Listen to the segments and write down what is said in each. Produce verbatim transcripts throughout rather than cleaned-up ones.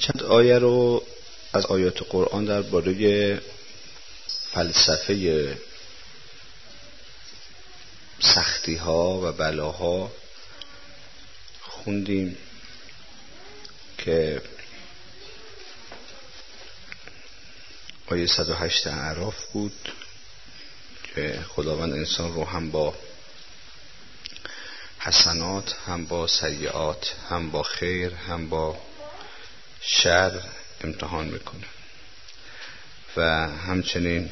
چند آیه رو از آیات قرآن درباره فلسفه سختی ها و بلاها خوندیم که آیه صد و هشت اعراف بود که خداوند انسان رو هم با حسنات، هم با سیئات، هم با خیر، هم با شر امتحان میکنه و همچنین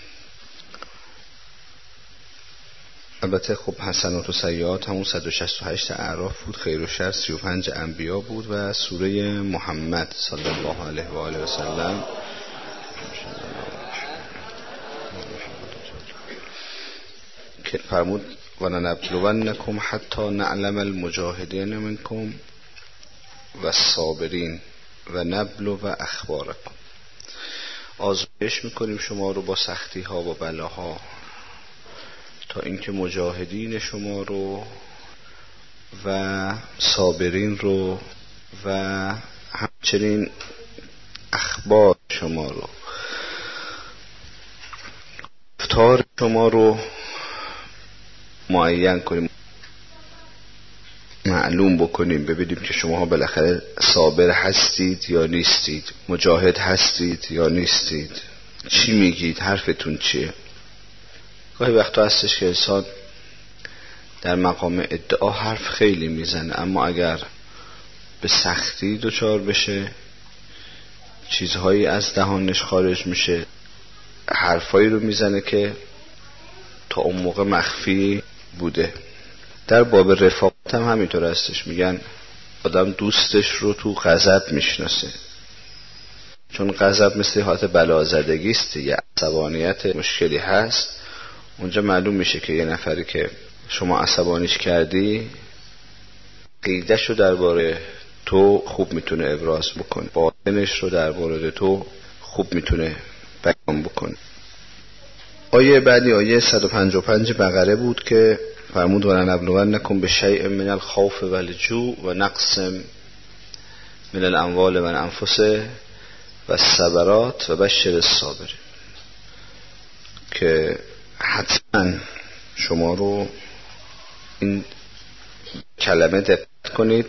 البته خب حسنات و سیئات همون صد و شصت و هشت اعراف بود، خیر و شر سی و پنج انبیا بود و سوره محمد صلی الله علیه و آله و سلم که فرمود ولنبلونکم حتی نعلم المجاهدین منکم و الصابرین و نبلو و اخبارکم. آزمایش میکنیم شما رو با سختی ها و بلاها تا اینکه مجاهدین شما رو و صابرین رو و همچنین اخبار شما رو، رفتار شما رو معین کنیم، معلوم بکنیم، ببینیم که شما بالاخره صابر هستید یا نیستید، مجاهد هستید یا نیستید، چی میگید، حرفتون چیه. گاهی وقتا هستش که انسان در مقام ادعا حرف خیلی میزنه، اما اگر به سختی دچار بشه چیزهایی از دهانش خارج میشه، حرفایی رو میزنه که تا اون موقع مخفی بوده. در باب رفاقت هم همینطور هستش، میگن آدم دوستش رو تو غضب میشناسه، چون غضب مثل حالت بلازدگی است، یه عصبانیت مشکلی هست، اونجا معلوم میشه که یه نفری که شما عصبانیش کردی عقیده‌ش رو درباره تو خوب میتونه ابراز بکنه، باطنش رو درباره تو خوب میتونه بیان بکنه. آیه بعدی آیه صد و پنجاه و پنج بقره بود که فرمود ولنبلونکم بشیء من الخوف والجوع و نقص من الاموال و الانفس و الثمرات و بشر الصابرین، که حتما شما رو این کلمه دقت کنید،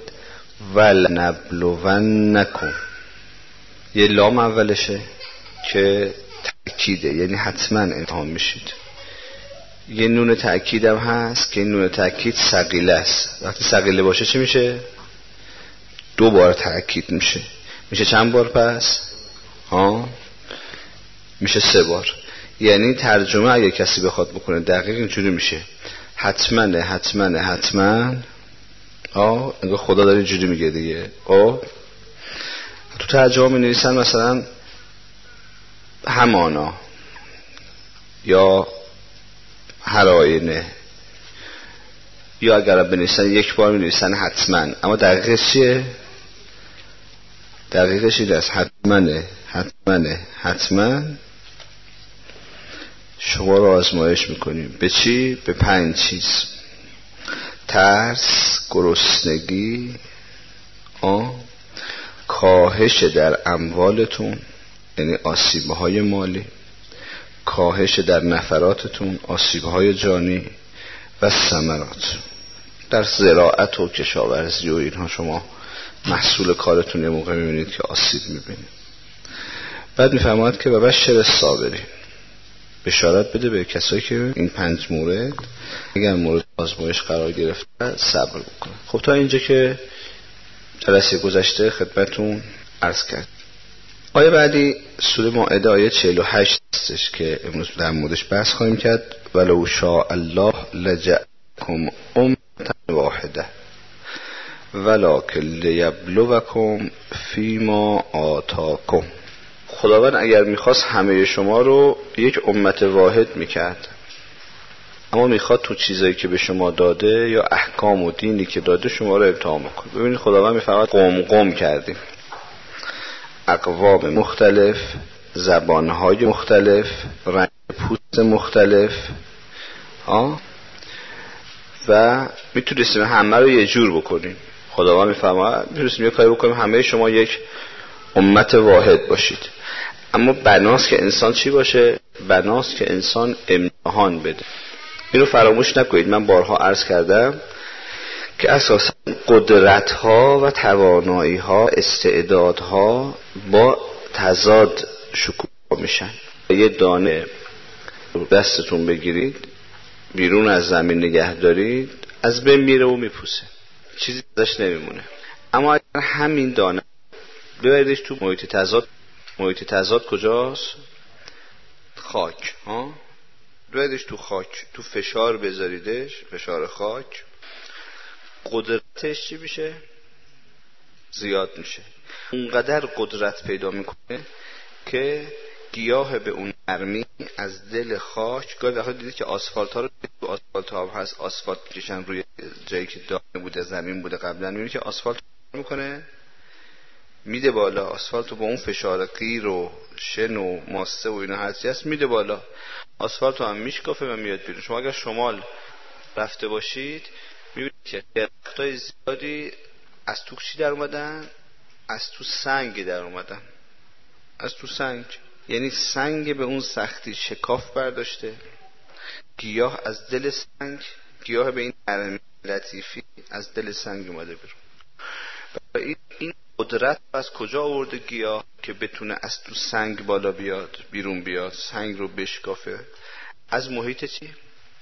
ولنبلونکم، یه لام اولشه که تأکیده، یعنی حتما امتحان میشید. یه نون تأکید هم هست که این نون تأکید ثقیله است، وقتی ثقیله باشه چی میشه؟ دو بار تأکید میشه. میشه چند بار پس؟ ها؟ میشه سه بار. یعنی ترجمه اگه کسی بخواد بکنه دقیق اینجوری میشه حتما حتما حتما. آه انگار خدا داره اینجوری میگه دیگه. آه تو ترجمه می نویسن مثلا همانا یا هر آینه، یا اگر بنویسن یک بار می نویسن حتما، اما دقیقش چیه؟ دقیقش این است حتما حتما حتما. شما رو آزمایش میکنیم به چی؟ به پنج چیز: ترس، گرسنگی، آه کاهش در اموالتون یعنی آسیب‌های مالی، کاهش در نفراتتون آسیب‌های جانی و ثمرات. در زراعت و کشاورزی و اینها شما محصول کارتون یه موقع میبینید که آسیب میبینید. بعد میفرماید که و بشر الصابرین، بشارت بده به کسایی که این پنج مورد اگر مورد آزمایش قرار گرفته صبر بکنه. خب تا اینجا که جلسه گذشته خدمتون عرض کرد. آیه بعدی سوره مائده آیه چهل و هشت هستش که امروز در موردش بحث خواهیم کرد. ولو شاء الله لجعلکم امة واحده ولکن لیبلوکم فیما آتاکم. خداوند اگر میخواست همه شما رو یک امت واحد میکرد، اما میخواد تو چیزایی که به شما داده یا احکام و دینی که داده شما رو امتحان بکنه. ببینید خداوند میفرماید قوم قوم کردیم، اقوام مختلف، زبانهای مختلف، رنگ پوست مختلف، ها و میتونستیم همه رو یه جور بکنیم. خداوند میفرماید میتونستیم یه کاری بکنیم همه شما یک امت واحد باشید. اما بناست که انسان چی باشه؟ بناست که انسان امتحان بده. اینو فراموش نکنید. من بارها عرض کردم که اساسا قدرت ها و توانایی ها، استعداد ها با تضاد شکوفا میشن. یه دانه دستتون بگیرید، بیرون از زمین نگه دارید، از بین میره و میپوسه، چیزی ازش نمیمونه. اما اگر همین دانه ببریدش تو محیط تضاد، محیط تضاد کجاست؟ خاک. ها ببریدش تو خاک، تو فشار بذاریدش، فشار خاک، قدرتش چی میشه؟ زیاد میشه. اونقدر قدرت پیدا میکنه که گیاه به اون نرمی از دل خاک. گاهی وقتا دیدید که آسفالت ها رو، تو آسفالت ها هست آسفالت میکشن روی جایی که دانه بوده، زمین بوده قبلا، میبینید که آسفالت میکنه میده بالا. آسفالت رو با اون فشار قیر و شن و ماسه و اینا هرچی هست میده بالا، آسفالت رو هم میشکافه و میاد بیرون. شما اگر شمال رفته باشید میبینید که درختای زیادی از تو چی در اومدن؟ از تو سنگ در اومدن. از تو سنگ، یعنی سنگ به اون سختی شکاف برداشته. گیاه از دل سنگ، گیاه به این نرمی لطیفی از دل سنگ اومده بیرون. این قدرت از کجا آورده گیاه که بتونه از تو سنگ بالا بیاد، بیرون بیاد، سنگ رو بشکافه؟ از محیط چی؟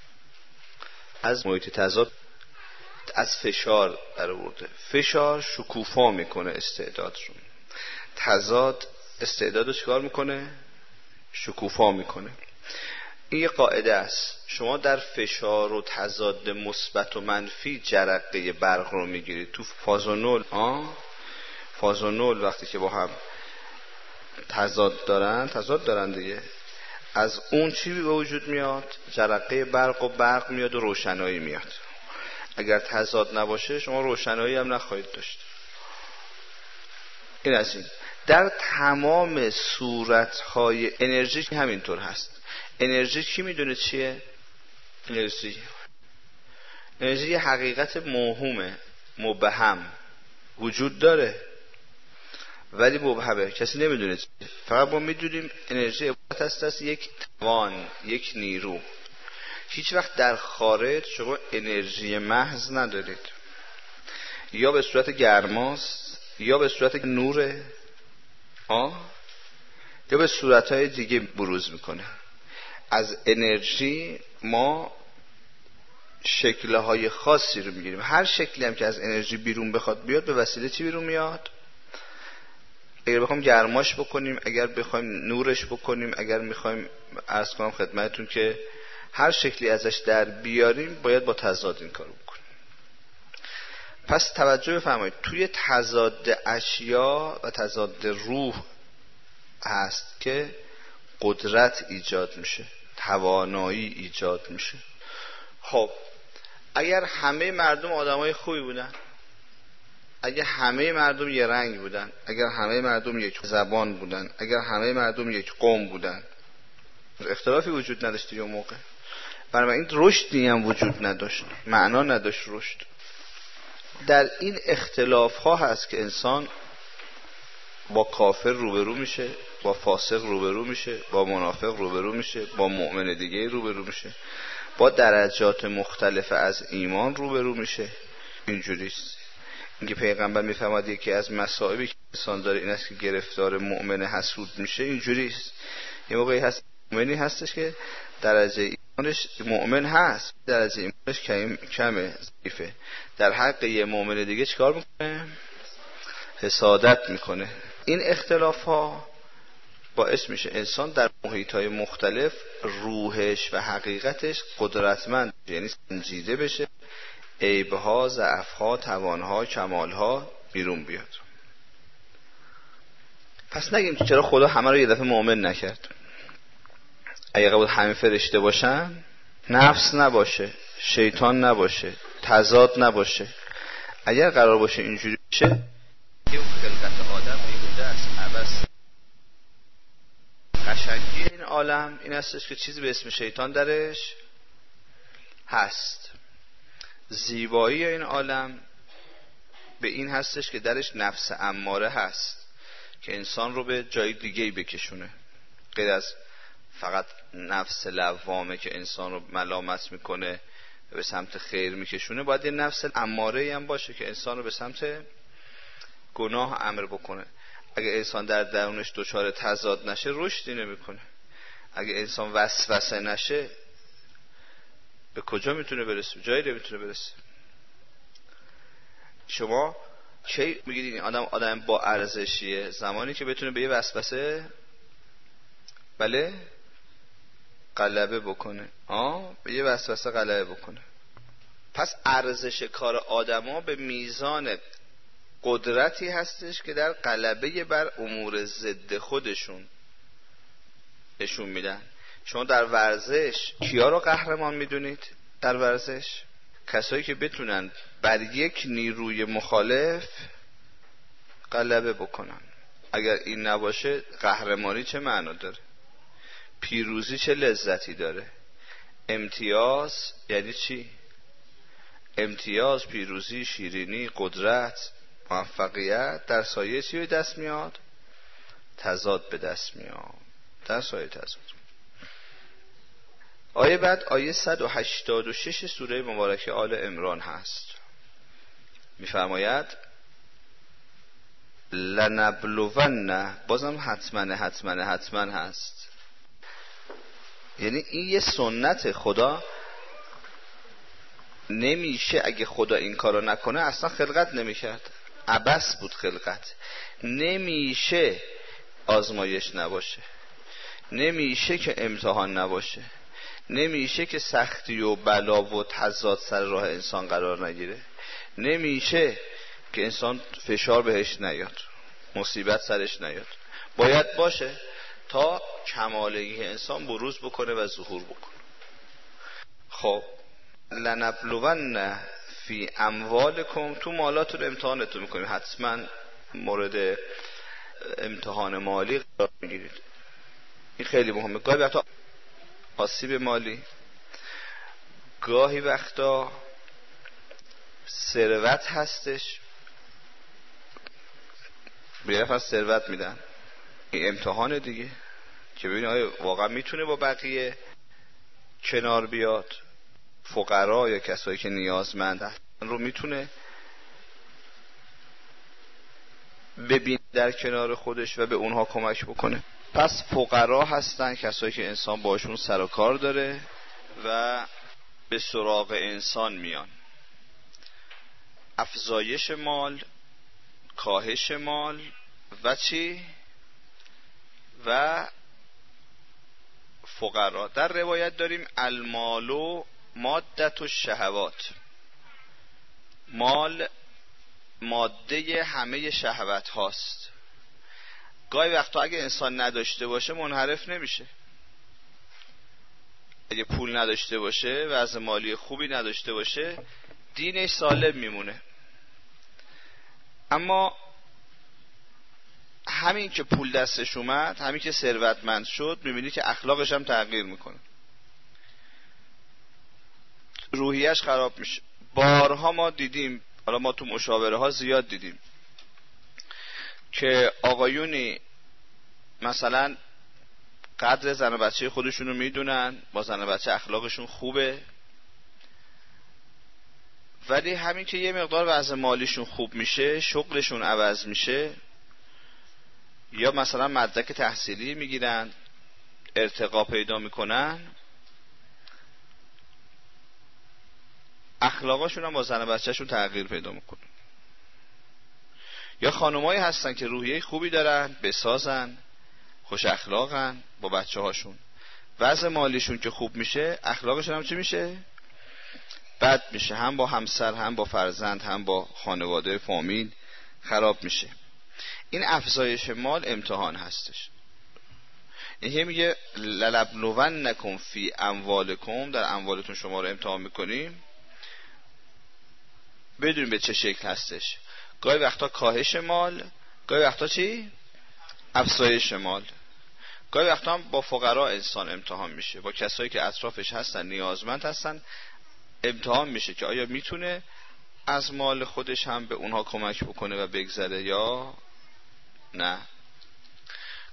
از محیط تضاد، از فشار در آورده. فشار شکوفا میکنه استعداد رو، تضاد استعداد رو چکار میکنه؟ شکوفا میکنه. این یه قاعده است. شما در فشار و تضاد مثبت و منفی جرقه برق رو میگیرید. تو فاز و نول، آه فاز و نول وقتی که با هم تضاد دارن، تضاد دارن دیگه، از اون چی به وجود میاد؟ جرقه برق و برق میاد و روشنایی میاد. اگر تضاد نباشه شما روشنایی هم نخواهید داشت. این از این. در تمام صورتهای انرژی همینطور هست. انرژی کی میدونه چیه؟ انرژی انرژی یه حقیقت موهومه، مبهم، وجود داره ولی مبهمه، کسی نمیدونه چیه. فقط ما میدونیم انرژی عبارت است از یک توان، یک نیرو. هیچ وقت در خارج شما انرژی محض ندارید. یا به صورت گرماست، یا به صورت نوره، آه یا به صورتهای دیگه بروز میکنه. از انرژی ما شکلهای خاصی رو میگیریم. هر شکلی هم که از انرژی بیرون بخواد بیاد، به وسیله چی بیرون میاد؟ اگر بخوایم گرماش بکنیم، اگر بخوایم نورش بکنیم، اگر میخوایم عرض کنم خدمتتون که هر شکلی ازش در بیاریم، باید با تضاد این کارو بکنیم. پس توجه بفرمایید، توی تضاد اشیا و تضاد روح هست که قدرت ایجاد میشه، توانایی ایجاد میشه. خب اگر همه مردم آدمای خوبی بودن، اگر همه مردم یه رنگ بودن، اگر همه مردم یک زبان بودن، اگر همه مردم یک قوم بودن، اختلافی وجود نداشت دیگه اون موقع. بنابراین رشدی هم وجود نداشت، معنا نداشت رشد. در این اختلاف ها هست که انسان با کافر روبرو میشه، با فاسق روبرو میشه، با منافق روبرو میشه، با مؤمن دیگه روبرو میشه، با درجات مختلف از ایمان روبرو میشه. اینجوریست. اینکه پیغمبر میفرماد یکی از مصائبی که انسان داره این است که گرفتار مؤمن حسود میشه. اینجوریست. یه موقعی هست مؤمنی هستش که درجه ایمانش مؤمن هست، درجه ایمانش کم کمه، ضعیفه. در حق یه مؤمن دیگه چیکار میکنه؟ حسادت میکنه. این اختلاف ها باعث میشه انسان در محیط های مختلف روحش و حقیقتش قدرتمند، یعنی سنجیده بشه، عیبها، ضعفها، توانها، کمالها بیرون بیاد. پس نگیم چرا خدا همه رو یه دفعه مؤمن نکرد. اگه قبول همه فرشته باشن، نفس نباشه، شیطان نباشه، تضاد نباشه، اگر قرار باشه اینجوری بشه، یه خلقت آدم بیهوده است، عبث. قشنگی این عالم این هستش که چیزی به اسم شیطان درش هست. زیبایی این عالم به این هستش که درش نفس اماره هست. که انسان رو به جای دیگه‌ای بکشونه، غیر از فقط نفس لوامه که انسان رو ملامت میکنه و به سمت خیر میکشونه. باید یه نفس اماره هم باشه که انسان رو به سمت گناه امر بکنه. اگه انسان در درونش دچار تضاد نشه رشدی نمیکنه. اگه انسان وسوسه نشه به کجا میتونه برسه؟ جایی نمیتونه برسه. شما چه میگید این آدم آدم با ارزشیه؟ زمانی که بتونه به یه وسوسه بله غلبه بکنه. آه به یه وسوسه غلبه بکنه. پس ارزش کار آدما به میزان قدرتی هستش که در غلبه بر امور ضد خودشون نشون میدن. شما در ورزش کیا رو قهرمان میدونید؟ در ورزش کسایی که بتونن بر یک نیروی مخالف غلبه بکنن. اگر این نباشه قهرمانی چه معنا داره؟ پیروزی چه لذتی داره؟ امتیاز یعنی چی؟ امتیاز، پیروزی، شیرینی، قدرت، موفقیت در سایه چی به دست میاد؟ تضاد به دست میاد. در سایه تضاد. آیه بعد آیه صد و هشتاد و شش سوره مبارکه آل عمران هست. میفرماید لنبلون، بازم حتما حتما حتما هست. یعنی این یه سنت خدا، نمیشه اگه خدا این کارو نکنه اصلا خلقت نمیکرد، عبث بود خلقت. نمیشه آزمایش نباشه، نمیشه که امتحان نباشه، نمیشه که سختی و بلا و تضاد سر راه انسان قرار نگیره، نمیشه که انسان فشار بهش نیاد، مصیبت سرش نیاد. باید باشه تا کمالگی انسان بروز بکنه و ظهور بکنه. خب لنبلون فی اموالکم، تو مالاتون امتحانتون میکنیم، حتما مورد امتحان مالی قرار میگیرید. این خیلی مهمه. گاهی وقتا آسیب مالی، گاهی وقتا ثروت هستش، به یه نفر ثروت میدن، این امتحان دیگه که ببینید آیا واقعا میتونه با بقیه کنار بیاد. فقرا یا کسایی که نیازمندن رو میتونه ببین در کنار خودش و به اونها کمک بکنه. پس فقرا هستن کسایی که انسان باشون سر و کار داره و به سراغ انسان میان. افزایش مال، کاهش مال و چی؟ و فقرا. در روایت داریم المالو مادت و شهوات، مال ماده همه شهوت هاست. گاهی وقتا اگه انسان نداشته باشه منحرف نمیشه. اگه پول نداشته باشه، وضع مالی خوبی نداشته باشه، دینش سالم میمونه. اما همین که پول دستش اومد، همین که ثروتمند شد، میبینی که اخلاقش هم تغییر میکنه، روحیش خراب میشه. بارها ما دیدیم، حالا ما تو مشاوره ها زیاد دیدیم که آقایونی مثلا قدر زن و بچه خودشونو میدونن، با زن و بچه اخلاقشون خوبه، ولی همین که یه مقدار وضع مالیشون خوب میشه، شغلشون عوض میشه، یا مثلا مدرک تحصیلی میگیرن، ارتقا پیدا میکنن، اخلاقاشون هم با زن و بچهشون تغییر پیدا میکنه. یا خانمایی هستن که روحیه خوبی دارن، بسازن، خوش اخلاقن با بچه هاشون، وضع مالیشون که خوب میشه، اخلاقشون هم چی میشه؟ بد میشه، هم با همسر، هم با فرزند، هم با خانواده، فامیل خراب میشه. این افزایش مال امتحان هستش. این میگه لنبلونکم فی اموالکم، در اموالتون شما رو امتحان میکنیم. بدونیم به چه شکل هستش. گاهی وقتا کاهش مال، گاهی وقتا چی؟ افزایش مال. گاهی وقتا هم با فقرا انسان امتحان میشه، با کسایی که اطرافش هستن، نیازمند هستن، امتحان میشه که آیا میتونه از مال خودش هم به اونها کمک بکنه و بگذره یا نه.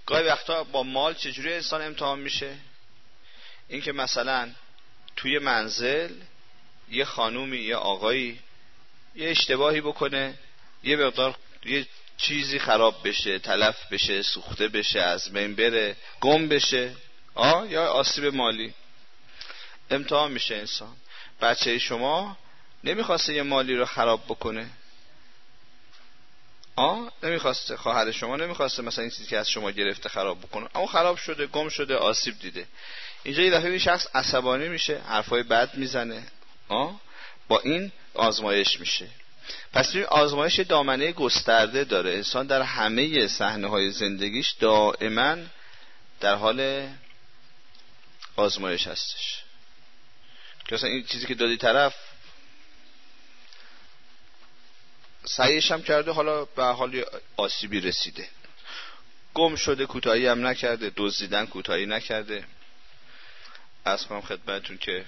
گاهی وقتا با مال چجوری انسان امتحان میشه؟ این که مثلا توی منزل یه خانومی یه آقایی یه اشتباهی بکنه، یه مقدار یه چیزی خراب بشه، تلف بشه، سوخته بشه، از بین بره، گم بشه، آه یا آسیب مالی، امتحان میشه انسان. بچه شما نمیخواسته یه مالی رو خراب بکنه، آه نمیخواسته، خواهر شما نمیخواسته مثلا این چیزی که از شما گرفته خراب بکنه، اما خراب شده، گم شده، آسیب دیده. اینجا یه دفعه این شخص عصبانی میشه، حرفای بد میزنه، آه با این آزمایش میشه. پس این آزمایش دامنه گسترده داره. انسان در همه صحنه‌های زندگیش دائما در حال آزمایش هستش که اصلا این چیزی که دادی طرف سعیش هم کرده، حالا به حال آسیبی رسیده، گم شده، کوتاهی هم نکرده، دزدیدن کوتاهی نکرده. عرض کنم خدمتتون که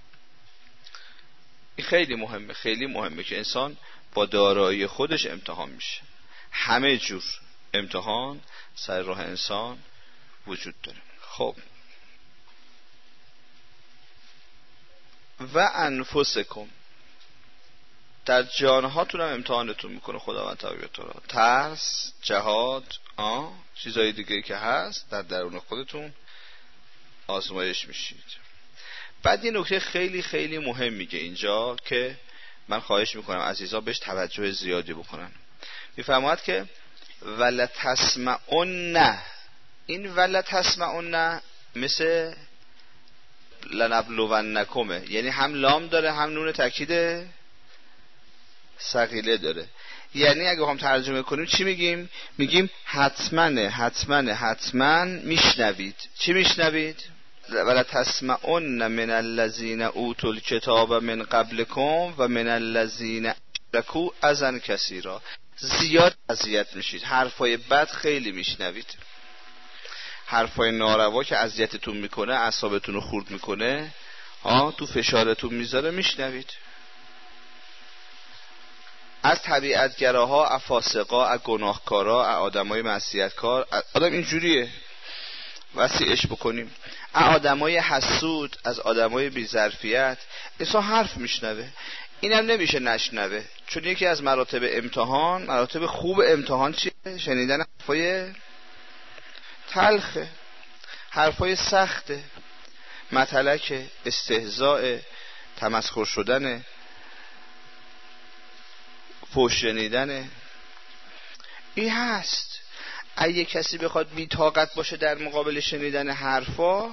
این خیلی مهمه، خیلی مهمه که انسان با دارایی خودش امتحان میشه. همه جور امتحان سر راه انسان وجود داره. خب و انفسکم، در جانهاتون هم امتحانتون میکنه خداوند تبارک و تعالی. ترس، جهاد، آه چیزای دیگه که هست در درون خودتون آزمایش میشید. بعد یه نکته خیلی خیلی مهم میگه اینجا که من خواهش میکنم عزیزا بهش توجه زیادی بکنن. میفرماید که ولتسمعن، این ولتسمعن مثل لنبلونکمه، یعنی هم لام داره هم نون تاکید ثقیله داره. یعنی اگه هم ترجمه کنیم چی میگیم؟ میگیم حتماً حتماً حتماً میشنوید. چی میشنوید؟ ولا تسمعن من الذين اوتوا الكتاب من قبلكم و من الذين اشركوا اذى كثيرا. زیاد اذیت میشید، حرفای بد خیلی میشنوید، حرفای ناروا که اذیتتون میکنه، اعصابتون رو خورد میکنه، ها تو فشارتون میذاره، میشنوید. از طبیعتگراها، از فاسقا، از گناهکارا، از آدمای معصیتکار. آدم اینجوریه، وسیعش بکنیم. از آدمای حسود، از آدمای بی‌ظرفیت انسان حرف میشنوه. اینم نمیشه نشنوه، چون یکی از مراتب امتحان، مراتب خوب امتحان چیه؟ شنیدن حرفای تلخه، حرفای سخته، متلک، استهزاء، تمسخر شدن، فحش شنیدن. این هست. اگه کسی بخواد بی طاقت باشه در مقابل شنیدن حرفا،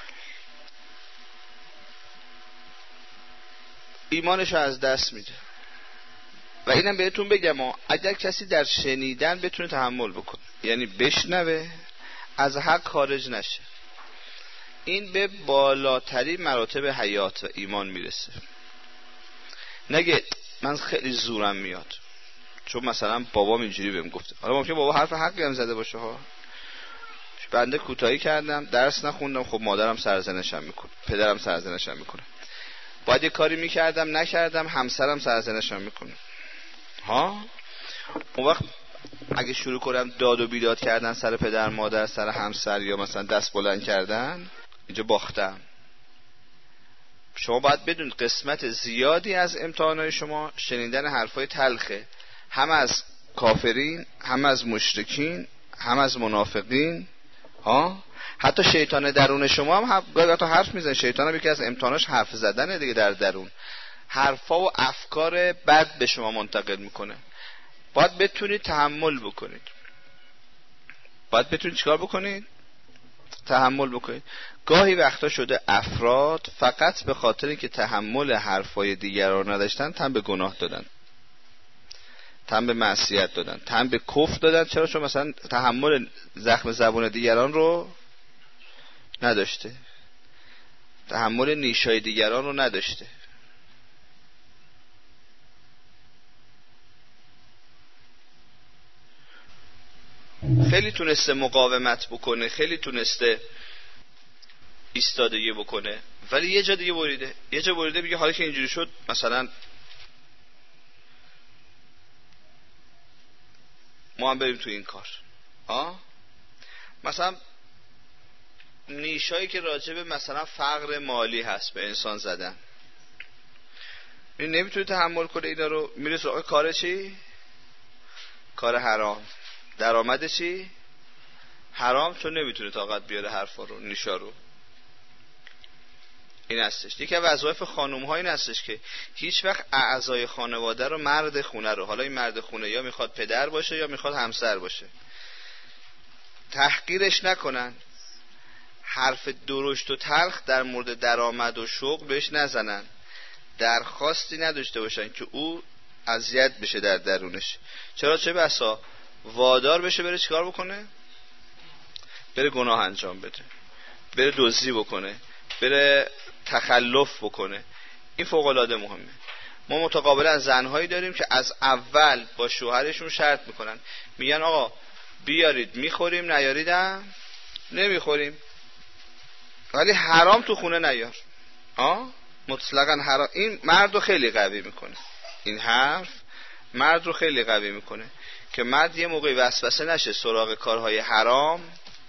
ایمانشو از دست میده. و اینم بهتون بگم اگر کسی در شنیدن بتونه تحمل بکنه، یعنی بشنوه، از حق خارج نشه، این به بالاترین مراتب حیات و ایمان میرسه. نگه من خیلی زورم میاد چون مثلا بابام اینجوری بهم گفته. حالا ممکنه بابا حرف حقی هم زده باشه ها، بنده کوتاهی کردم، درس نخوندم، خب مادرم سرزنشم میکنه، پدرم سرزنشم میکنه، باید یه کاری میکردم نکردم، همسرم سرزنشم میکنه ها. اون وقت اگه شروع کنم داد و بیداد کردن سر پدر مادر، سر همسر، یا مثلا دست بلند کردن، اینجا باختم. شما باید بدون قسمت زیادی از امتحانات شما شنیدن حرفای تلخه، هم از کافرین، هم از مشرکین، هم از منافقین ها. حتی شیطان درون شما هم گاهی وقتا حرف میزنه. شیطان هم یکی از امتحاناش حرف زدنه دیگه، در درون حرفا و افکار بد به شما منتقل میکنه. باید بتونید تحمل بکنید. باید بتونید چیکار بکنید؟ تحمل بکنید. گاهی وقتا شده افراد فقط به خاطر اینکه تحمل حرفای دیگران نداشتن، تن به گناه دادن، تن به معصیت دادن، تن به کفر دادن. چرا؟ چون مثلا تحمل زخم زبون دیگران رو نداشته، تحمل نیشای دیگران رو نداشته. خیلی تونسته مقاومت بکنه، خیلی تونسته ایستادگی بکنه، ولی یه جا دیگه بریده، یه جا بریده میگه حالا که اینجوری شد مثلا ما هم بریم تو این کار. آه؟ مثلا نیشایی که راجب مثلا فقر مالی هست به انسان زدن، این نمیتونه تحمل کنه اینا رو، میره سراغ کار چی؟ کار حرام. درآمد چی؟ حرام، چون نمیتونه طاقت بیاره حرفا رو، نیشا رو. این هستش. یکی از وظایف خانم ها این هستش که هیچ وقت اعضای خانواده رو، مرد خونه رو، حالا این مرد خونه یا میخواد پدر باشه یا میخواد همسر باشه، تحقیرش نکنن، حرف درشت و تلخ در مورد درآمد و شغل بهش نزنن، درخواستی نداشته باشن که او اذیت بشه در درونش. چرا؟ چه بسا وادار بشه بره چیکار بکنه؟ بره گناه انجام بده، بره دزدی بکنه، بره تخلف بکنه. این فوق العاده مهمه. ما متقابلا زنهایی داریم که از اول با شوهرشون شرط میکنن، میگن آقا بیارید میخوریم، نیاریدم نمیخوریم، ولی حرام تو خونه نیار. آه مطلقاً حرام. این مرد رو خیلی قوی میکنه، این حرف مرد رو خیلی قوی میکنه که مرد یه موقعی وسوسه نشه سراغ کارهای حرام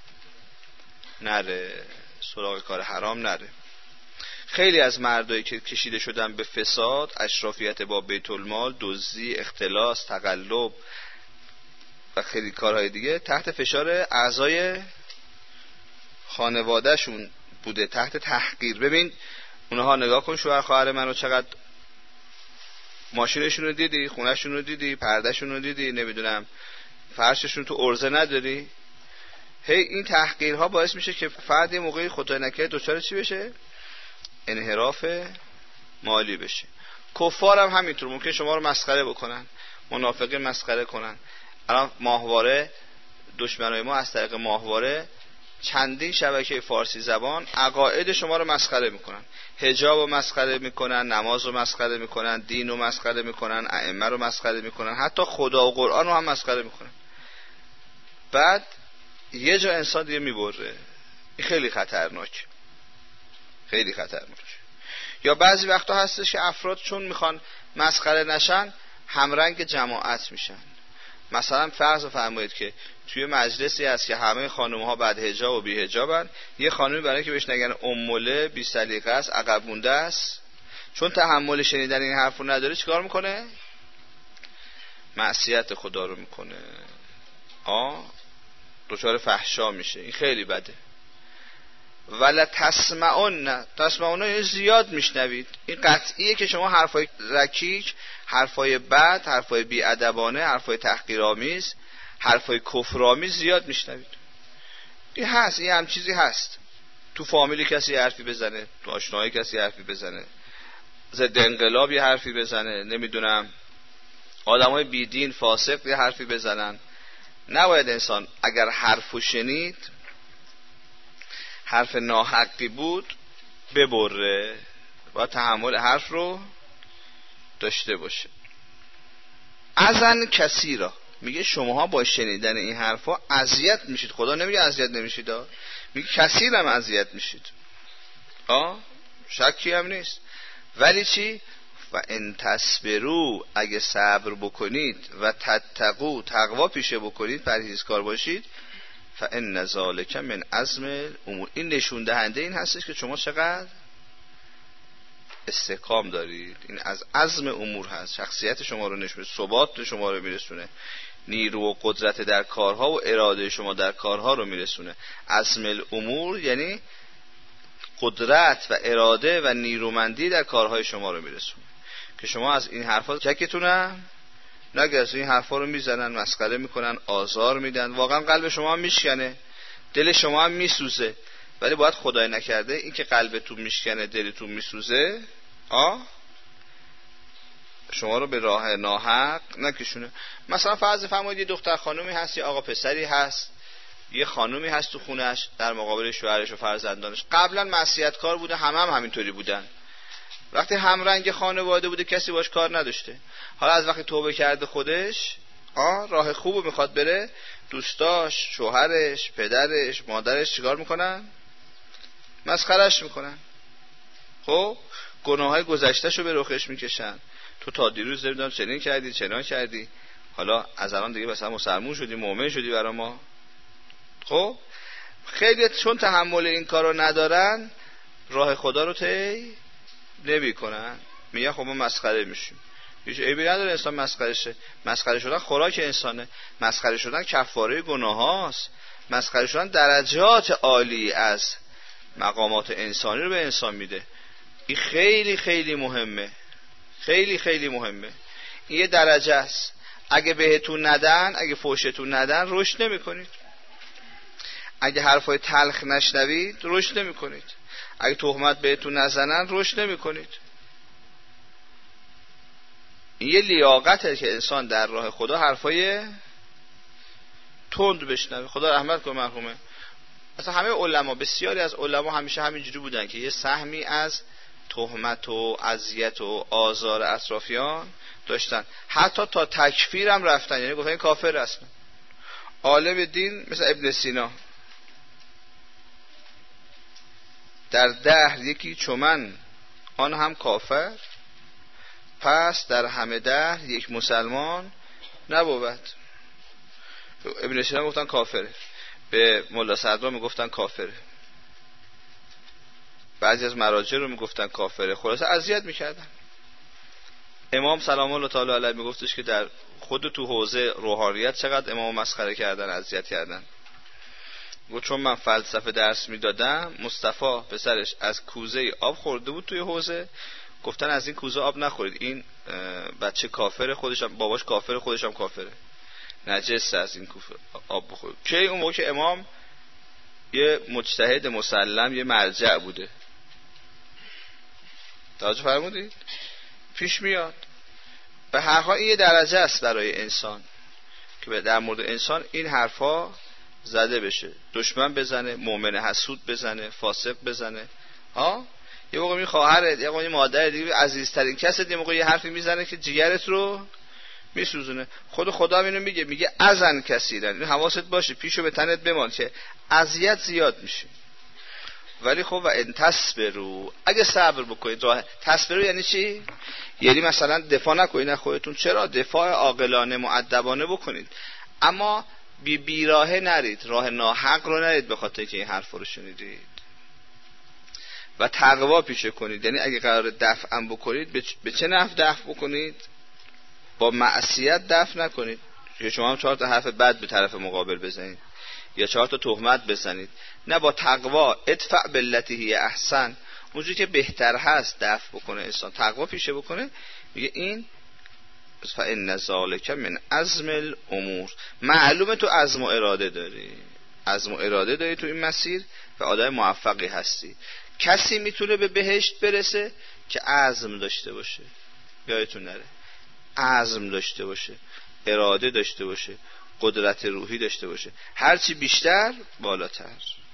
نره، سراغ کار حرام نره. خیلی از مردایی که کشیده شدن به فساد، اشرافیت با بیت المال، دزدی، اختلاس، تقلب و خیلی کارهای دیگه، تحت فشار اعضای خانوادهشون بوده، تحت تحقیر. ببین اونها نگاه کن شوهر خواهر منو چقدر، ماشینشون رو دیدی، خونهشون رو دیدی، پردهشون رو دیدی، نمیدونم فرششون تو ارزه نداری. هی این تحقیرها باعث میشه که فرد یه موقعی خدای نکرده دچار چی بشه؟ انحراف مالی بشه. کفار هم همینطور ممکن شما رو مسخره بکنن، منافقین مسخره کنن. الان ماهواره، دشمنای ما از طریق ماهواره چندین شبکه فارسی زبان عقاید شما رو مسخره میکنن، حجاب رو مسخره میکنن، نماز رو مسخره میکنن، دین رو مسخره میکنن، ائمه رو مسخره میکنن، حتی خدا و قرآن رو هم مسخره میکنن. بعد یه جا انسان دیگه میبره. این خیلی خطرناک، خیلی خطرناک. یا بعضی وقتا هستش که افراد چون میخوان مسخره نشن همرنگ جماعت میشن. مثلا فرض فرمایید که توی مجلسی هست که همه خانم‌ها بعد حجاب و بی حجابن، یه خانمی برای که بهش نگن اموله، بی سلیقه است، عقب مونده است، چون تحمل شنیدن این حرفو نداره، چیکار میکنه؟ معصیت خدا رو میکنه. آ دچار فحشا میشه. این خیلی بده. ولا تسمعون، تسمعون یعنی زیاد میشنوید. این قطعیه که شما حرفای رکیک، حرفای بد، حرفای بی‌ادبانه، حرفای تحقیرآمیز، حرفای کفرآمیز زیاد میشنوید. این هست، این هم چیزی هست. تو فامیلی کسی حرفی بزنه، تو آشنایی کسی حرفی بزنه، ضد انقلاب یه حرفی بزنه، نمیدونم آدمای بیدین فاسق یه حرفی بزنن. نباید انسان اگر حرفو شنید، حرف ناحقی بود، ببره و تحمل حرف رو داشته باشه. ازن کسی را میگه شماها با شنیدن این حرفا اذیت میشید. خدا نمیگه اذیت نمیشید، میگه کثیر هم اذیت میشید. آه شکی هم نیست. ولی چی؟ و ان تصبروا، اگه صبر بکنید، و تتقوا، تقوا پیشه بکنید، پرهیزکار باشید، فان ذلک من عزم الامور. این نشون دهنده این هستش که شما چقدر استحکام دارید. این از عزم امور هست، شخصیت شما رو نشون، ثبات شما رو میرسونه، نیرو و قدرت در کارها و اراده شما در کارها رو میرسونه. عزم الامور یعنی قدرت و اراده و نیرومندی در کارهای شما رو میرسونه که شما از این حرفا چکتونن نگه، از این حرفا رو میزنن، مسخره میکنن، آزار میدن، واقعا قلب شما هم میشکنه، دل شما هم میسوزه. ولی باید خدای نکرده این که قلبتون میشکنه، دلتون میسوزه، آه شما رو به راه ناحق نکشونه. مثلا فرض فرمایید یه دختر خانومی هست، یه آقا پسری هست، یه خانومی هست تو خونش در مقابل شوهرش و فرزندانش، قبلا معصیتکار بوده، همه هم همینطوری بودن. وقتی همرنگ خانواده بوده کسی باش کار نداشته. حالا از وقتی توبه کرده خودش، آه راه خوبو میخواد بره، دوستاش، شوهرش، پدرش، مادرش چیکار میکنن؟ مسخرهش میکنن. خب گناههای گذشتهشو به رخش میکشن. تو تا دیروز نمیدونم چنین کردی، چنان کردی، حالا از الان دیگه مثلا مسلمون شدی، مؤمن شدی برا ما. خب خیلی چون تحمل این کارو ندارن راه خدا رو طی نمی‌کنن، میگن خب ما مسخره میشیم. هیچ عیبی نداره انسان مسخره شه. مسخره شدن خوراک انسانه، مسخره شدن کفاره گناهاست، مسخره شدن درجات عالی از مقامات انسانی رو به انسان میده. این خیلی خیلی مهمه، خیلی خیلی مهمه. این یه درجه است. اگه بهتون ندن، اگه فوشتون ندن رشد نمی کنید. اگه حرفای تلخ نشنوید رشد نمی کنید. اگه تهمت بهتون نزنن رشد نمی کنید. این یه لیاقته که انسان در راه خدا حرفای تند بشنوه. خدا رحمت کنه مرحومه. اصلا همه علما، بسیاری از علما همیشه همینجوری بودن که یه سهمی از تهمت و اذیت و آزار اطرافیان داشتن، حتی تا تکفیر هم رفتن، یعنی گفتن این کافر هستن. عالم دین مثل ابن سینا در دهر یکی چومن آن هم کافر، پس در همه دهر یک مسلمان نبود. ابن سینا گفتن کافره، به ملا صدرا میگفتن کافره، بعضی از مراجع رو میگفتن کافره، خلاصه اذیت میکردن. امام سلام الله تعالی علیه میگفتش که در خود تو حوزه روحانیت چقدر امام مسخره کردن، اذیت کردن. گفت چون من فلسفه درس میدادم، مصطفی پسرش از کوزه آب خورده بود توی حوزه، گفتن از این کوزه آب نخورید، این بچه کافره، خودش هم باباش کافره، خودش هم کافره، نجسه از این آب بخورید. که اون موقع که امام یه مجتهد مسلم، یه مرجع بوده. توجه فرمودید؟ پیش میاد. به هر حال این یه درجه است برای انسان که در مورد انسان این حرفا زده بشه، دشمن بزنه، مؤمن حسود بزنه، فاسق بزنه. ها یه موقع می خواهرت، یه موقع مادر دیگه، عزیزترین کست، یه موقع یه حرفی میزنه که جیگرت رو میسوزونه. خود خدا اینو میگه، میگه ازن کثیرن. این حواست باشه، پیشو به تنت بمان که اذیت زیاد میشه. ولی خب و ان تصبروا، اگه صبر بکنید. راه تصبروا یعنی چی؟ یعنی مثلا دفاع نکنید از خودتون. چرا؟ دفاع عاقلانه مؤدبانه بکنید، اما بی بیراهه نرید، راه ناحق رو نرید به خاطر که این حرف رو شنیدید. و تقوا پیشه کنید. یعنی اگه قرار دفع ام بکنید، به چه نحو دفع بکنید؟ با معصیت دفع نکنید که شما هم چهار تا حرف بد به طرف مقابل بزنید یا چهار تا تهمت بزنید. نه، با تقوا ادفع بالتی هی احسن، اونجوری که بهتر هست دفع بکنه انسان، تقوا پیشه بکنه. میگه این فإن ذلک من عزم الامور. معلومه تو عزم و اراده داری، عزم و اراده داری تو این مسیر و آدم موفقی هستی. کسی میتونه به بهشت برسه که عزم داشته باشه. یادتون نره، عزم داشته باشه، اراده داشته باشه، قدرت روحی داشته باشه. هرچی بیشتر بالاتر.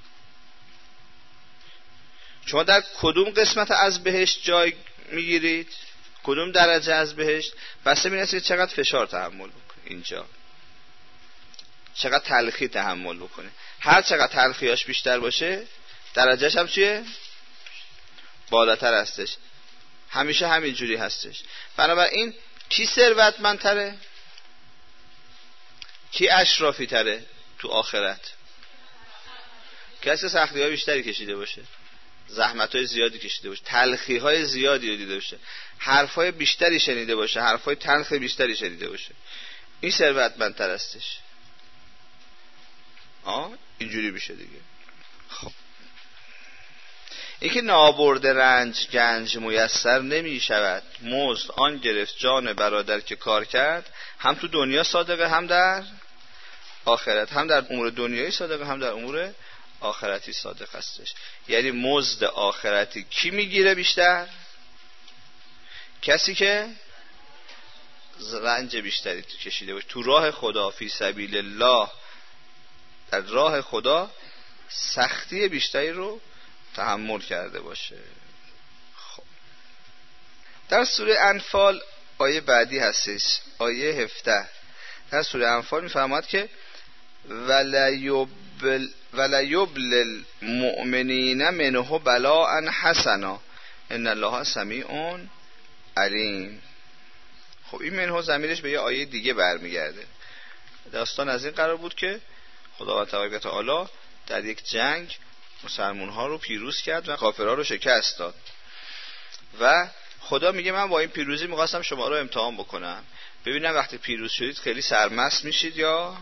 شما در کدوم قسمت از بهشت جای میگیرید، کدوم درجه از بهشت، بسته می‌رسه چقدر فشار تحمل بکنه اینجا، چقدر تلخی تحمل بکنه. هر چقدر تلخیاش بیشتر باشه درجهش هم چیه؟ بالاتر هستش. همیشه همین جوری هستش. بنابراین کی ثروتمندتره؟ کی اشرافی تره تو آخرت؟ کسی سختی‌های بیشتری کشیده باشه، زحمت‌های زیادی کشیده باشه، تلخی‌های زیادی رو دیده باشه، حرف‌های بیشتری شنیده باشه، حرف‌های تلخ بیشتری شنیده باشه. این ثروتمندتر هستش. آه اینجوری میشه دیگه. خب اینکه نابرد رنج گنج میسر نمی شود، مزد آن گرفت جان برادر که کار کرد. هم تو دنیا صادقه، هم در آخرت، هم در امور دنیایی صادقه، هم در امور آخرتی صادق هستش. یعنی مزد آخرتی کی میگیره بیشتر؟ کسی که رنج بیشتری کشیده باشه تو راه خدا، فی سبیل الله، در راه خدا سختی بیشتری رو تحمل کرده باشه. خب در سوره انفال آیه بعدی هستش، آیه هفده. در سوره انفال میفرماد که ولا یبل ولا یبل المؤمنین منه بلاء حسنا ان الله سمیع علیم. خب این منه ضمیرش به یه آیه دیگه برمیگرده. داستان از این قرار بود که خداوند تبارک و تعالی در یک جنگ مسلمان ها رو پیروز کرد و کافرها رو شکست داد و خدا میگه من با این پیروزی میخواستم شما رو امتحان بکنم، ببینم وقتی پیروز شدید خیلی سرمست میشید یا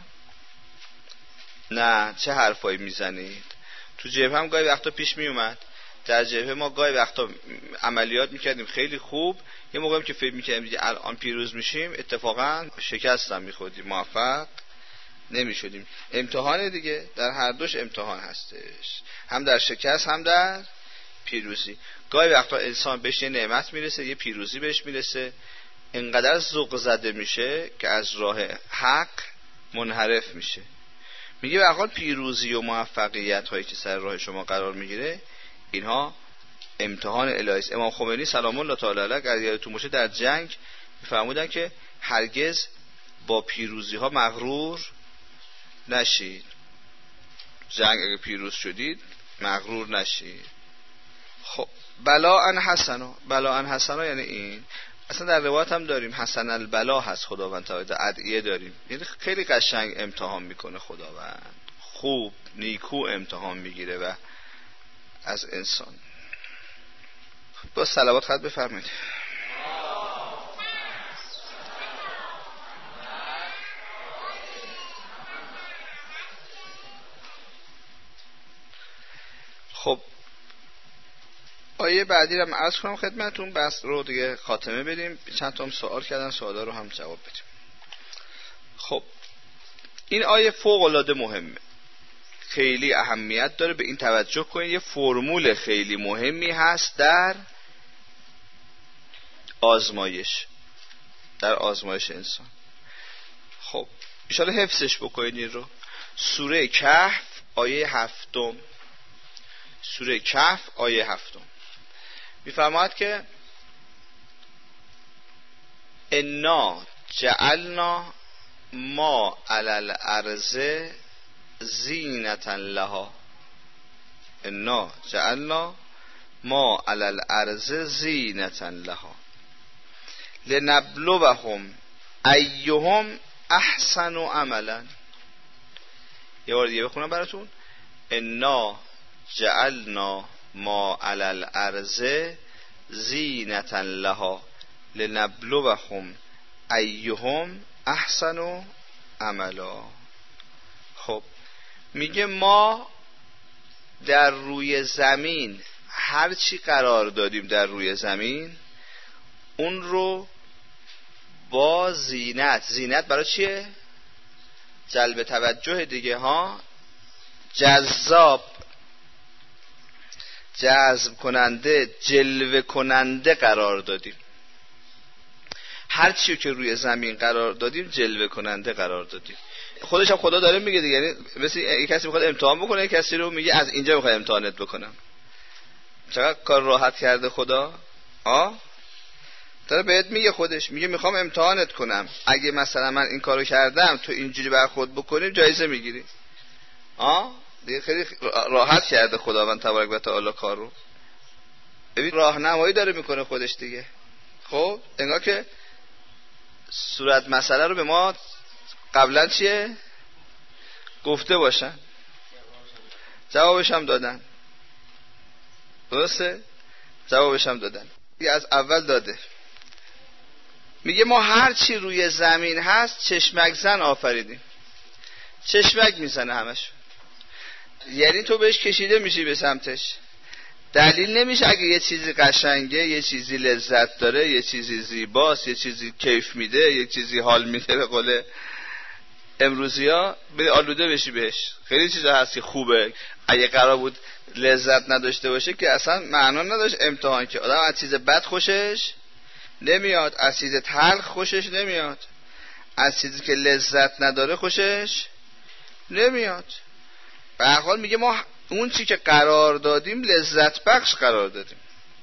نه، چه حرفایی میزنید. تو جبهه هم گاهی وقتا پیش میومد، در جبهه ما گاهی وقتا عملیات میکردیم خیلی خوب، یه موقعی که فکر میکردیم دیگه الان پیروز میشیم اتفاقا شکست هم میخوردیم، موفق نمیشدیم. امتحان دیگه، در هر دوش امتحان هستش، هم در شکست هم در پیروزی. گاهی وقتا انسان بهش یه نعمت میرسه، یه پیروزی بهش میرسه، انقدر ذوق زده میشه که از راه حق منحرف میشه. میگه به هر حال پیروزی و موفقیت هایی که سر راه شما قرار میگیره اینها امتحان الهی است. امام خمینی سلام الله تعالی علیه اگر یادتون باشه در جنگ میفرمودن که هرگز با پیروزی ها مغرور نشید، جنگ اگه پیروز شدید مغرور نشید. خب بلا ان حسنا، بلا ان حسنا یعنی این، اصلا در روایت هم داریم حسن البلا هست خداوند تعالی، ادعیه داریم، یعنی خیلی قشنگ امتحان میکنه خداوند، خوب نیکو امتحان میگیره و از انسان. با صلوات خط بفرمایید. خب آیه بعدی رو عرض کنم خدمتتون، بس رو دیگه خاتمه بدیم. چند تا هم سوال کردن، سوالا رو هم جواب بدیم. خب این آیه فوق العاده مهمه، خیلی اهمیت داره، به این توجه کنید. یه فرمول خیلی مهمی هست در آزمایش، در آزمایش انسان. خب ان شاءالله حفظش بکنید این رو. سوره کهف آیه هفتم، سوره کهف آیه هفتم میفرماید که انا جعلنا ما علی الارض زینتا لها، انا جعلنا ما علی الارض زینتا لها لنبلوهم ایهم احسن عملا. یه بار دیگه بخونم براتون. انا جعلنا ما علی الارض زینتا لها لنبلوهم ایهم احسن عملا. خب میگه ما در روی زمین هر چی قرار دادیم در روی زمین اون رو با زینت، زینت برای چیه؟ جلب توجه دیگه ها، جذاب، جذب کننده، جلوه کننده قرار دادیم. هر چی که روی زمین قرار دادیم جلوه کننده قرار دادیم. خودش هم خدا داره میگه دیگه، یعنی مثل یک کسی میخواد امتحان بکنه، یک کسی رو میگه از اینجا میخوام امتحانت بکنم. چقدر کار راحت کرده خدا. آ داره بهت میگه، خودش میگه میخوام امتحانت کنم، اگه مثلا من این کارو کردم تو اینجوری برخورد بکنیم جایزه میگیری. آ دیگه خیلی راحت کرده خداوند تبارک و تعالی کار رو. ببین راهنمایی داره میکنه خودش دیگه. خب انگار که صورت مسئله رو به ما قبلا چیه گفته باشن، جوابش هم دادن. درسته؟ جوابش هم دادن دیگه، از اول داده. میگه ما هر چی روی زمین هست چشمک زن آفریدیم. چشمک میزنه همش، یعنی تو بهش کشیده میشی به سمتش. دلیل نمیشه اگه یه چیزی قشنگه، یه چیزی لذت داره، یه چیزی زیباست، یه چیزی کیف میده، یه چیزی حال میده، به قول امروزیا بری آلوده بشی بهش. خیلی چیزا هست که خوبه، اگه قرار بود لذت نداشته باشه که اصلا معنا نداشت امتحان، که آدم از چیز بد خوشش نمیاد، از چیز تلخ خوشش نمیاد، از چیزی که لذت نداره خوشش نمیاد. به هر حال میگه ما اون چی که قرار دادیم لذت بخش قرار دادیم،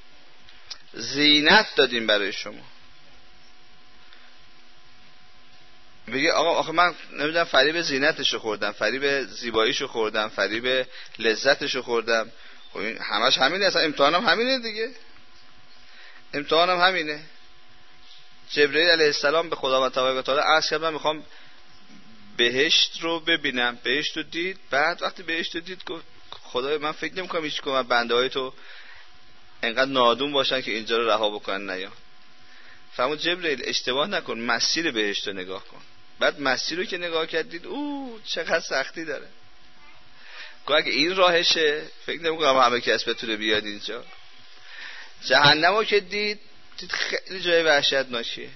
زینت دادیم برای شما. میگه آقا آخه من نمیدونم فریب زینتشو خوردم، فریب زیباییشو خوردم، فریب لذتشو خوردم. خب این همش همینه، اصلا امتحانم همینه دیگه، امتحانم همینه. جبرئیل علیه السلام به خداوند تبارک و تعالی عرض کرد من میخوام بهشت رو ببینم. بهشت رو دید، بعد وقتی بهشت رو دید گفت خدای من فکر نمی‌کنم هیچ کدوم از بنده های تو انقدر نادون باشن که اینجا رو رها بکنن. نیا فرمود جبرئیل اشتباه نکن، مسیر بهشت رو نگاه کن. بعد مسیر رو که نگاه کردید او چقدر سختی داره. گفت اگه این راهشه فکر نمی‌کنم همه کس بتونه بیاد اینجا. جهنم رو که دید دید خیلی جای وحشتناکیه.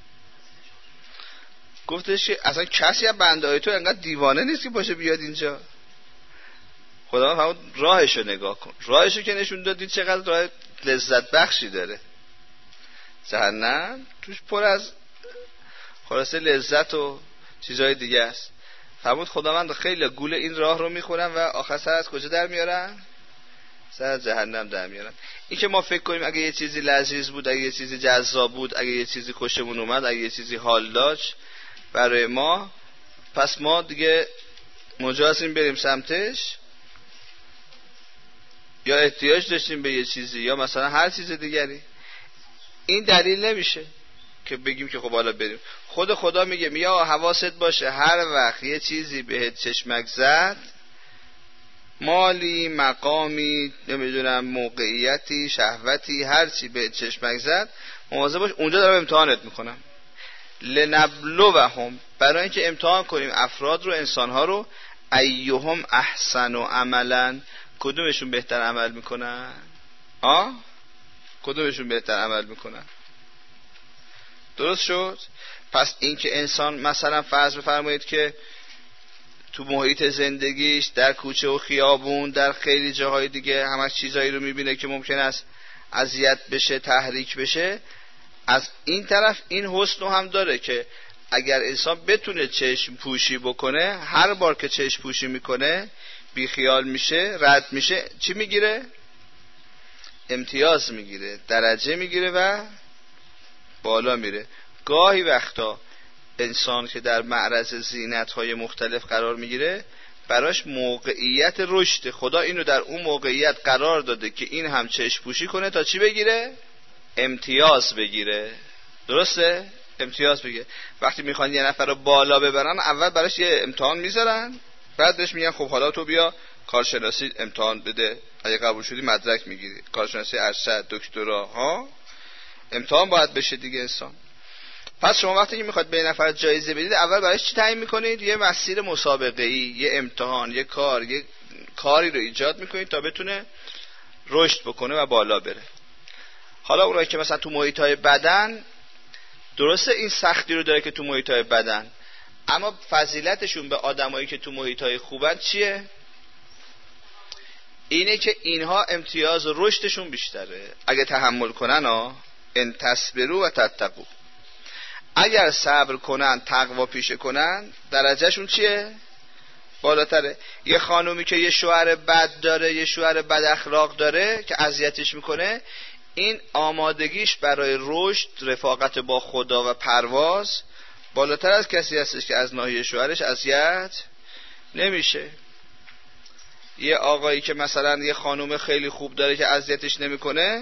گفتش که اصلا کسی از بنده های تو انقدر دیوانه نیست که باشه بیاد اینجا. خدا فرمود راهشو نگاه کن. راهشو که نشون داد دید چقدر راه لذت بخشی داره. جهنم توش پر از خلاصه لذت و چیزهای دیگه است. فرمود خداوند خیلی گول این راه رو میخورن و آخر سر از کجا در میارن؟ سر از جهنم در میارن. این که ما فکر کنیم اگه یه چیزی لذیذ بود، اگه یه چیزی جذاب بود، اگه یه چیزی خوشمون اومد، اگه یه چیزی حال داشت برای ما، پس ما دیگه مجازیم بریم سمتش، یا احتیاج داشتیم به یه چیزی یا مثلا هر چیز دیگری. این دلیل نمیشه که بگیم که خب حالا بریم. خود خدا میگه یا حواست باشه هر وقت یه چیزی بهت چشمک زد، مالی، مقامی، نمیدونم موقعیتی، شهوتی، هر چی بهت چشمک زد مواظب باش، اونجا دارم امتحانت میکنم. لنبلوهم، برای اینکه امتحان کنیم افراد رو، انسانها رو، ایهم احسن و عملا، کدومشون بهتر عمل میکنن. آه کدومشون بهتر عمل میکنن. درست شد؟ پس اینکه انسان مثلا فرض بفرمایید که تو محیط زندگیش در کوچه و خیابون در خیلی جاهای دیگه همش چیزایی رو میبینه که ممکن است اذیت بشه، تحریک بشه. از این طرف این حسن هم داره که اگر انسان بتونه چشم پوشی بکنه، هر بار که چشم پوشی میکنه بی خیال میشه، رد میشه، چی میگیره؟ امتیاز میگیره، درجه میگیره و بالا میره. گاهی وقتا انسان که در معرض زینت‌های مختلف قرار میگیره براش موقعیت رشد. خدا اینو در اون موقعیت قرار داده که این هم چشم پوشی کنه تا چی بگیره؟ امتیاز بگیره. درسته؟ امتیاز بگیره. وقتی میخوان یه نفر رو بالا ببرن اول براش یه امتحان میذارن، بعد بهش میگن خب حالا تو بیا کارشناسی امتحان بده، اگه قبول شدی مدرک میگیری، کارشناسی ارشد، دکترا، ها امتحان باید بشه دیگه انسان. پس شما وقتی که میخواد به یه نفر جایزه بدید اول براش چی تعیین میکنید؟ یه مسیر مسابقه‌ای، یه امتحان، یه کار، یه کاری رو ایجاد میکنید تا بتونه رشد بکنه و بالا بره. حالا اونایی که مثلا تو محیط‌های بدن، درسته این سختی رو داره که تو محیط‌های بدن، اما فضیلتشون به آدمایی که تو محیط‌های خوبن چیه؟ اینه که اینها امتیاز و رشدشون بیشتره اگه تحمل کنن. ها ان تصبروا و تتقوا، اگر صبر کنن، تقوا پیشه کنن، درجهشون چیه؟ بالاتره. یه خانومی که یه شوهر بد داره، یه شوهر بد اخلاق داره که اذیتش میکنه، این آمادگیش برای رشد، رفاقت با خدا و پرواز بالاتر از کسی هستش که از ناحیه شوهرش اذیت نمیشه. یه آقایی که مثلا یه خانوم خیلی خوب داره که اذیتش نمیکنه،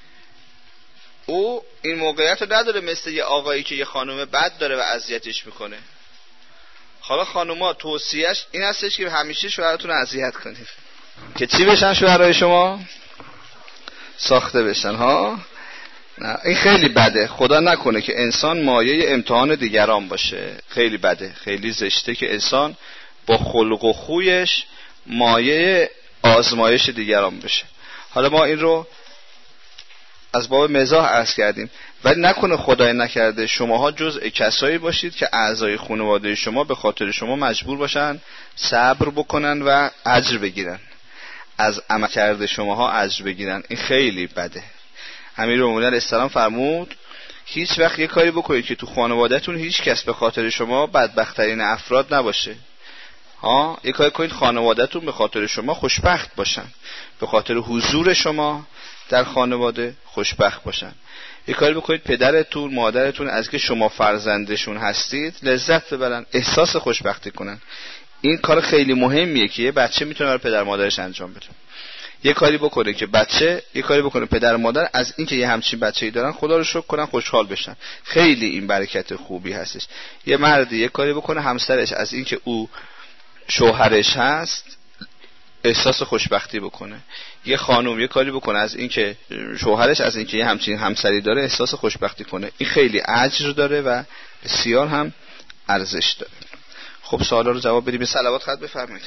او این موقعیت رو نداره مثل یه آقایی که یه خانوم بد داره و اذیتش میکنه. حالا خانوما توصیهش این هستش که همیشه شوهرتون رو اذیت کنید که چی بشن شوهرای شما؟ ساخته بشن. ها نه این خیلی بده. خدا نکنه که انسان مایه امتحان دیگران باشه. خیلی بده، خیلی زشته که انسان با خلق و خویش مایه آزمایش دیگران بشه. حالا ما این رو از باب مزاح عرض کردیم، ولی نکنه خدای نکرده شماها جزء کسایی باشید که اعضای خانواده شما به خاطر شما مجبور باشن صبر بکنن و اجر بگیرن، از عمل کرده شماها اجر بگیرن. این خیلی بده. امیرالمومنین علیه السلام فرمود هیچ وقت یه کاری بکنید که تو خانوادهتون هیچ کس به خاطر شما بدبخت‌ترین افراد نباشه. ها یه کاری کنید خانوادهتون به خاطر شما خوشبخت باشن، به خاطر حضور شما در خانواده خوشبخت باشن. یه کاری بکنید پدرتون، مادرتون از که شما فرزندشون هستید لذت ببرن، احساس خوشبختی کنن. این کار خیلی مهمیه که یه بچه میتونه برای پدر مادرش انجام بده. یه کاری بکنه که بچه، یه کاری بکنه پدر و مادر از اینکه یه همچین بچه‌ای دارن خدا رو شکر کنن، خوشحال بشن. خیلی این برکت خوبی هستش. یه مردی یه کاری بکنه همسرش از اینکه او شوهرش هست احساس خوشبختی بکنه. یه خانم یه کاری بکنه از اینکه شوهرش از اینکه یه همچین همسری داره احساس خوشبختی کنه. این خیلی اجر داره و بسیار هم ارزش داره. خب سوالا رو جواب بدیم. صلوات خط بفرمایید.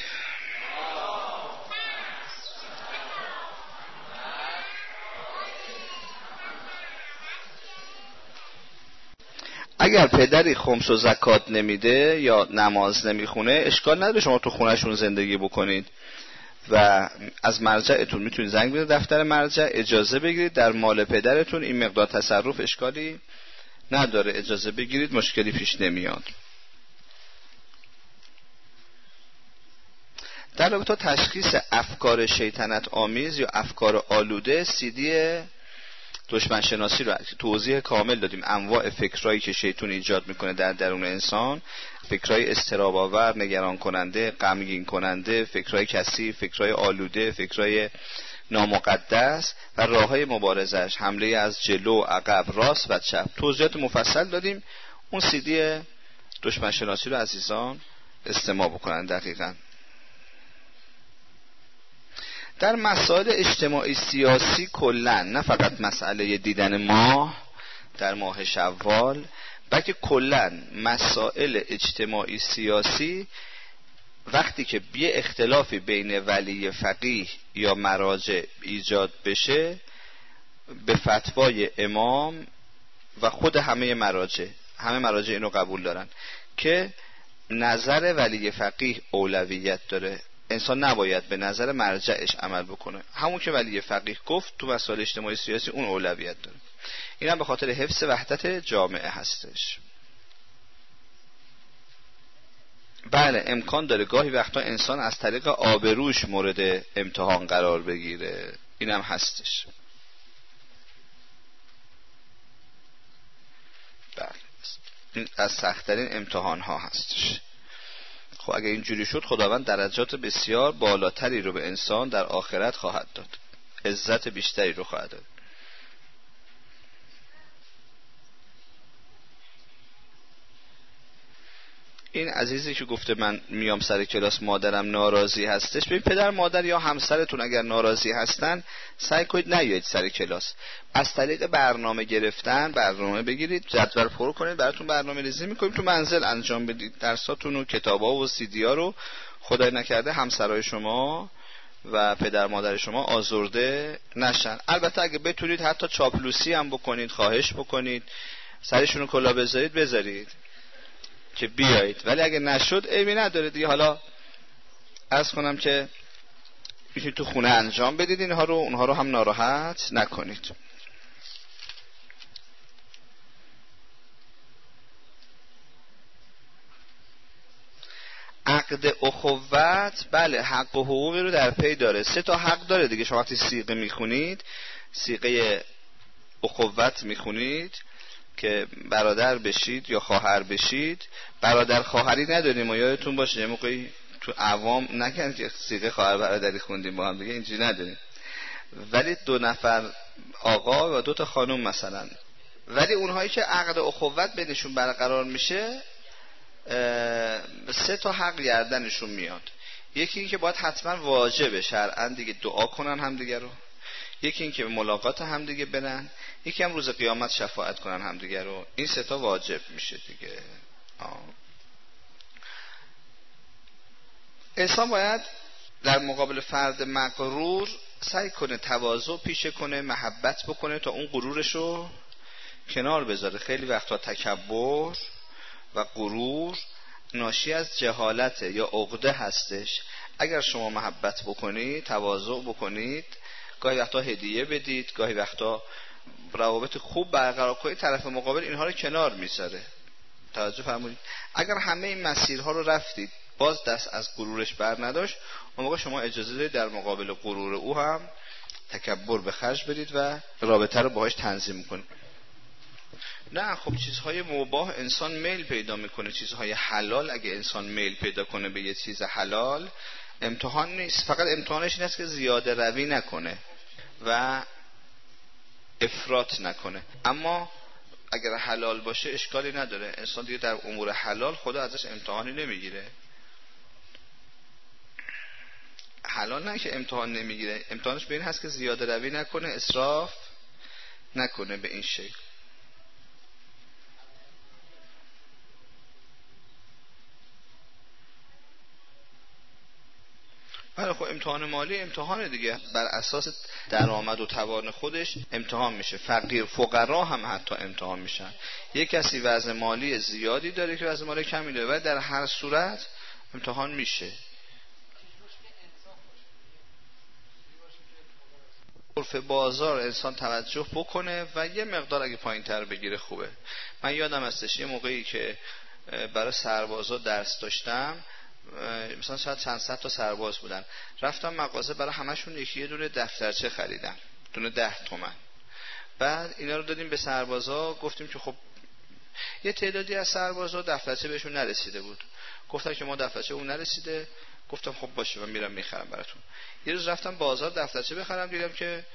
اگر پدری خمس و زکات نمیده یا نماز نمیخونه اشکال نداره شما تو خونهشون زندگی بکنید و از مرجعتون میتونید زنگ بزنید دفتر مرجع اجازه بگیرید در مال پدرتون این مقدار تصرف اشکالی نداره، اجازه بگیرید، مشکلی پیش نمیاد. در رابطه تشخیص افکار شیطنت آمیز یا افکار آلوده سیدی دشمن شناسی رو توضیح کامل دادیم. انواع فکرایی که شیطان ایجاد میکنه در درون انسان، فکرای اضطراب آور، نگران کننده، غمگین کننده، فکرای کثیف، فکرای آلوده، فکرای نامقدس و راههای مبارزش، حمله از جلو، عقب، راست و چپ. توضیحات مفصل دادیم. اون سیدی دشمن شناسی رو عزیزان استماع بکنن. دقیقاً در مسائل اجتماعی سیاسی کلن، نه فقط مسئله دیدن ماه در ماه شوال، بلکه کلن مسائل اجتماعی سیاسی وقتی که یه اختلافی بین ولی فقیه یا مراجع ایجاد بشه به فتوای امام و خود همه مراجع، همه مراجع اینو قبول دارن که نظر ولی فقیه اولویت داره. انسان نباید به نظر مرجعش عمل بکنه. همون که ولی فقیه گفت تو مسائل اجتماعی سیاسی اون اولویت داره. این هم به خاطر حفظ وحدت جامعه هستش. بله امکان داره گاهی وقتا انسان از طریق آبروش مورد امتحان قرار بگیره. این هم هستش. بله این از سخت‌ترین امتحان ها هستش. خب اگه اینجوری شد خداوند درجات بسیار بالاتری رو به انسان در آخرت خواهد داد، عزت بیشتری رو خواهد داد. این عزیزی که گفته من میام سر کلاس مادرم ناراضی هستش، ببین پدر مادر یا همسرتون اگر ناراضی هستن سعی کنید نیایید سر کلاس. از طریق برنامه گرفتن برنامه بگیرید، جدول پر کنید، براتون برنامه ریزی میکنیم تو منزل انجام بدید. درساتون و کتابا و سی دی ها رو خدای نکرده همسرای شما و پدر مادر شما آزرده نشن. البته اگه بتونید حتی چاپلوسی هم بکنید، خواهش بکنید، سرشون کلاه بذارید بذارید که بیایید. ولی اگه نشد عیبی نداره دیگه. حالا عرض کنم که میتونید تو خونه انجام بدید اینها رو، اونها رو هم ناراحت نکنید. عقد اخوت بله حق و حقوقی رو در پی داره. سه تا حق داره دیگه. شما وقتی صیغه میخونید، صیغه اخوت میخونید که برادر بشید یا خواهر بشید، برادر خواهری نداریم و یادتون باشه یه موقعی تو عوام نکنید که صیغه خواهر برادری خوندیم با هم دیگه، اینجوری نداریم. ولی دو نفر آقا و دو تا خانم مثلا. ولی اونهایی که عقد اخوت بینشون برقرار میشه سه تا حق گردنشون میاد. یکی این که باید حتما واجبه شرعاً دیگه دعا کنن همدیگه رو، یکی این که به ملاقات همدیگه برن، یکی هم روز قیامت شفاعت کنن همدیگه رو. این سه تا واجب میشه دیگه. آه. انسان باید در مقابل فرد مغرور سعی کنه تواضع پیشه کنه، محبت بکنه تا اون غرورشو کنار بذاره. خیلی وقتا تکبر و غرور ناشی از جهالت یا عقده هستش. اگر شما محبت بکنید، تواضع بکنید، گاهی وقتا هدیه بدید، گاهی وقتا روابط خوب برقرار کنید، طرف مقابل اینها رو کنار میذاره. توجه فرمودید. اگر همه این مسیرها رو رفتید باز دست از غرورش بر نداشت، اون موقع شما اجازه دارید در مقابل غرور او هم تکبر به خرج بدید و رابطه رو باهاش تنظیم کنید. نه خب چیزهای مباح انسان میل پیدا میکنه. چیزهای حلال اگه انسان میل پیدا کنه به یه چیز حلال امتحان نیست، فقط امتحانش این است که زیاده روی نکنه و افراط نکنه. اما اگر حلال باشه اشکالی نداره، انسان دیگه در امور حلال خدا ازش امتحانی نمیگیره. حلال نه که امتحان نمیگیره، امتحانش به این هست که زیاده روی نکنه، اسراف نکنه به این شکل. بله خب امتحان مالی امتحان دیگه، بر اساس درآمد و توان خودش امتحان میشه. فقیر فقرا هم حتی امتحان میشن. یک کسی وضع مالی زیادی داره که وضع مالی کمی داره و در هر صورت امتحان میشه. عرف بازار انسان توجه بکنه و یه مقدار اگه پایین تر بگیره خوبه. من یادم هستش یه موقعی که برای سربازا درس داشتم، مثلا شاید چند صد تا سرباز بودن، رفتم مغازه برای همشون یکی یه دونه دفترچه خریدم، دونه ده تومن. بعد اینا رو دادیم به سربازا، گفتیم که خب یه تعدادی از سربازا دفترچه بهشون نرسیده بود، گفتن که ما دفترچه اون نرسیده. گفتم خب باشه من میرم میخرم براتون. یه روز رفتم بازار دفترچه بخرم، دیدم که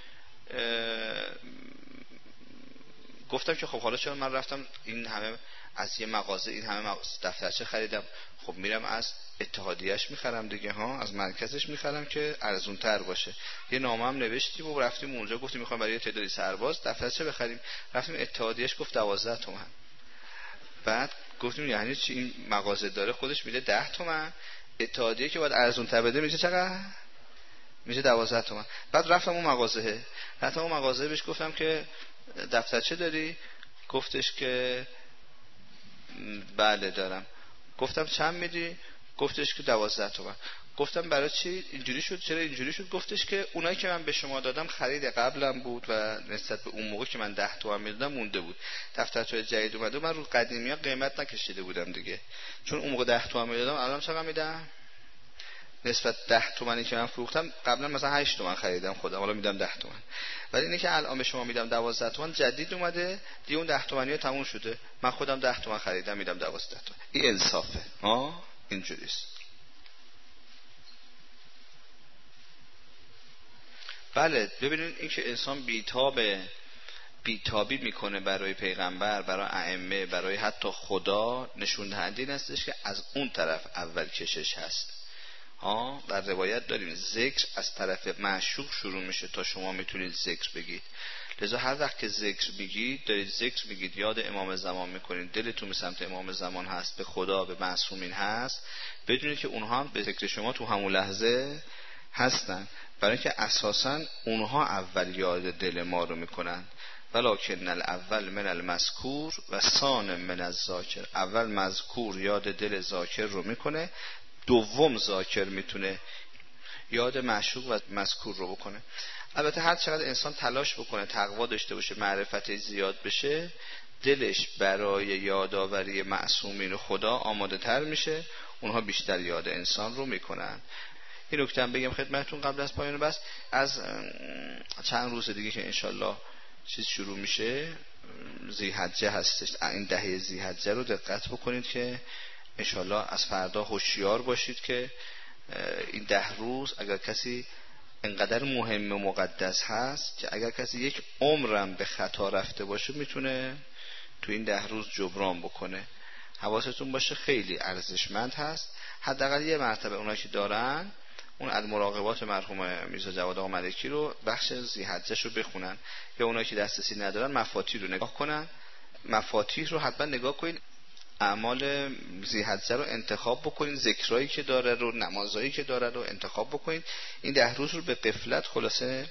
گفتم که خب حالا چرا من رفتم این همه از یه مغازه این همه دفترچه خریدم، خب میرم از اتحادیهش میخرم دیگه ها، از مرکزش میخرم که ارزون تر باشه. یه نامه هم نوشتیم و رفتیم اونجا، گفتیم میخوایم برای تعدادی سرباز دفترچه بخریم. رفتیم اتحادیهش گفت دوازده تومن. بعد گفتیم یعنی چی؟ این مغازه داره خودش میده ده تومن، اتحادیه که باید ارزون تر بده میشه چقدر؟ میشه دوازده تومن. بعد رفتم اون مغازه، رفتم اون مغازه بهش گفتم که دفترچه داری؟ گفتش که بله دارم. گفتم چند میدی؟ گفتش که دوازده تومن. گفتم برای چی اینجوری شد؟ چرا اینجوری شد؟ گفتش که اونایی که من به شما دادم خرید قبلم بود و نسبت به اون موقع که من ده تومن میدادم مونده بود. دفترچه جدید اومده من رو قدیمی‌ها قیمت نکشیده بودم دیگه، چون اون موقع ده تومن میدادم الان چقدر میدم؟ نسبت ده تومانی که من فروختم قبلا مثلا هشت تومن خریدم خودم، حالا میدم ده تومن. ولی اینه که الان به شما میدم دوازده تومن، جدید اومده دیگه، اون ده تومنیه تموم شده، من خودم ده تومن خریدم میدم دوازده تومن. این انصافه ها، اینجوریست. بله ببینید این که انسان بیتابه بیتابی میکنه برای پیغمبر، برای ائمه، برای حتی خدا، نشون دهنده این هستش که از اون طرف اول کشش هست. ها در روایت داریم ذکر از طرف معشوق شروع میشه تا شما میتونید ذکر بگید. لذا هر وقت که ذکر بگید دارید ذکر میگید، یاد امام زمان میکنید، دلتون به سمت امام زمان هست، به خدا، به معصومین هست، بدونید که اونها هم به ذکر شما تو همون لحظه هستن، برای اینکه اساسا اونها اول یاد دل ما رو میکنن. ولکن الاول من المذکور و ثان من الذاکر. اول مذکور یاد دل ذاکر رو میکنه، دوم ذاکر میتونه یاد معشوق و مذکور رو بکنه. البته هر چقدر انسان تلاش بکنه، تقوا داشته باشه، معرفت زیاد بشه، دلش برای یادآوری معصومین خدا آماده تر میشه، اونها بیشتر یاد انسان رو میکنن. این نکته هم بگم خدمتتون قبل از پایان بس، از چند روز دیگه که انشالله چیز شروع میشه، ذی‌حجه هستش، این دهه ذی‌حجه رو دقت بکنید که انشالله از فردا هوشیار باشید که این ده روز اگر کسی انقدر مهم و مقدس هست که اگر کسی یک عمرم به خطا رفته باشه میتونه تو این ده روز جبران بکنه. حواستون باشه خیلی ارزشمند هست. حداقل یه مرتبه اونایی که دارن اون المراقبات مرحوم میرزا جواد آقا ملکی رو بخش ذی‌حجه‌ش رو بخونن، یا اونایی که دسترسی ندارن مفاتیح رو نگاه کنن. مفاتیح رو حتما نگاه کنید، اعمال ذی‌حجه رو انتخاب بکنید، ذکرایی که داره رو، نمازایی که داره رو انتخاب بکنید. این ده روز رو به غفلت خلاصه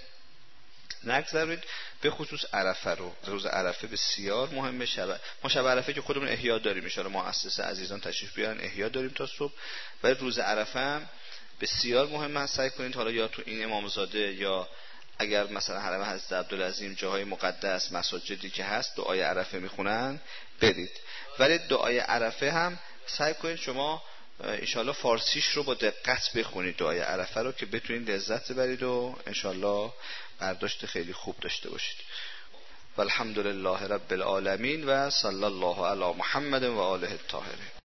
نگذارید. به خصوص عرفه رو، روز عرفه بسیار مهمه. شب ما شب عرفه که خودمون احیا داریم، ان شاءالله مؤسسه عزیزان تشریف بیارن احیا داریم تا صبح، ولی روز عرفه هم بسیار مهمه. سعی کنید حالا یا تو این امامزاده یا اگر مثلا حرم حضرت عبدالعظیم جاهای مقدس مساجدی که هست دعای عرفه میخونن برید. ولی دعای عرفه هم سعی کنید شما انشالله فارسیش رو با دقت بخونید، دعای عرفه رو، که بتونید لذت ببرید و انشالله برداشت خیلی خوب داشته باشید. والحمدلله رب العالمین و صلی الله علی محمد و آله الطاهرین.